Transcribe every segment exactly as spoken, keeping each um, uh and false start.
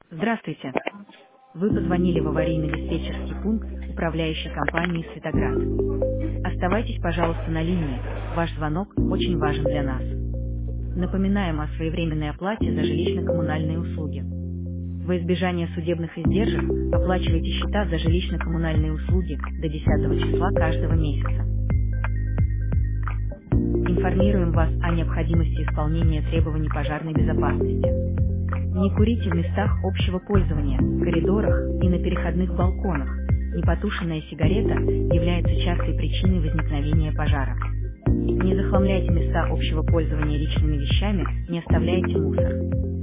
Здравствуйте. Вы позвонили в аварийно-диспетчерский пункт управляющей компании «Светоград». Оставайтесь, пожалуйста, на линии. Ваш звонок очень важен для нас. Напоминаем о своевременной оплате за жилищно-коммунальные услуги. Во избежание судебных издержек оплачивайте счета за жилищно-коммунальные услуги до десятого числа каждого месяца. Информируем вас о необходимости исполнения требований пожарной безопасности. Не курите в местах общего пользования, коридорах и на переходных балконах. Непотушенная сигарета является частой причиной возникновения пожара. Не захламляйте места общего пользования личными вещами, не оставляйте мусор.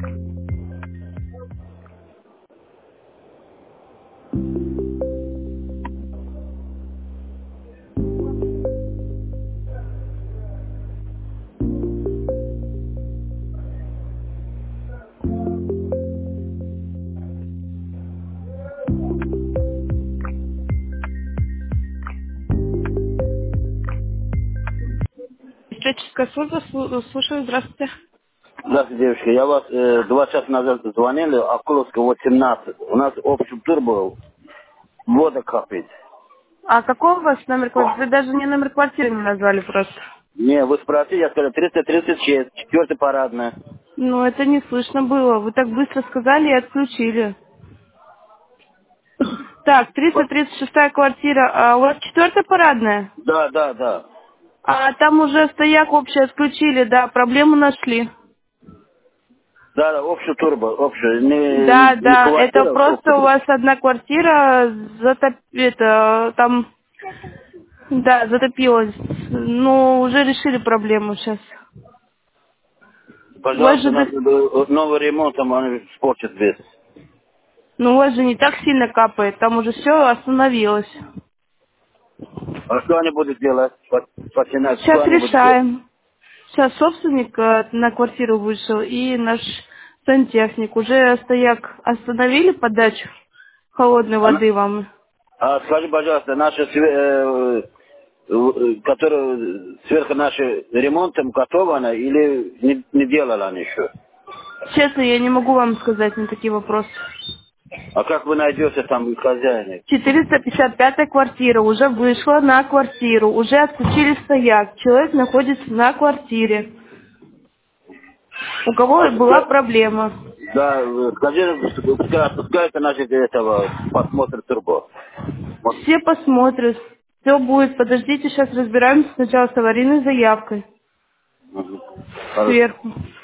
Диспетчерская служба, слу- слушаю, здравствуйте. Здравствуйте, девушка. Я вас э, два часа назад звонил, Акуловская, восемнадцать. У нас общий тур был, вода капает. А какой у вас номер квартиры? Вы даже мне номер квартиры не назвали просто. Не, вы спросили, я сказал триста тридцать шесть, четвертая парадная. Ну, это не слышно было. Вы так быстро сказали и отключили. Так, триста тридцать шестая квартира. А у вас четвертая парадная? Да, да, да. А там уже стояк общий отключили, да, проблему нашли. Да, да, общий тур был, общий. Не, Да, не да, это квартира, общий просто у тур. вас одна квартира затоп... это, там, да, затопилась. Ну, уже решили проблему сейчас. У вас Пожалуйста, же, у нас до- э, новый ремонт, там он испортит весь. ну, у вас же не так сильно капает, там уже все остановилось. А что они будут делать? По- Починать, что Сейчас они будут делать? решаем. Сейчас собственник э, на квартиру вышел и наш сантехник. Уже стояк остановили подачу холодной Она- воды вам. А скажи, пожалуйста, наши, све- э, э, которые сверху наши ремонтом готова она или не, не делала она еще? Честно, я не могу вам сказать на такие вопросы. А как вы найдете там хозяина? четыреста пятьдесят пятая квартира уже вышла на квартиру, уже отключили стояк. Человек находится на квартире, у кого А была ска- проблема. да, э, скажи, пускай отпускают наших этого, посмотрят турбо. Вот. Все посмотрят, все будет. Подождите, сейчас разбираемся сначала с аварийной заявкой Мгм. Хорошо. сверху.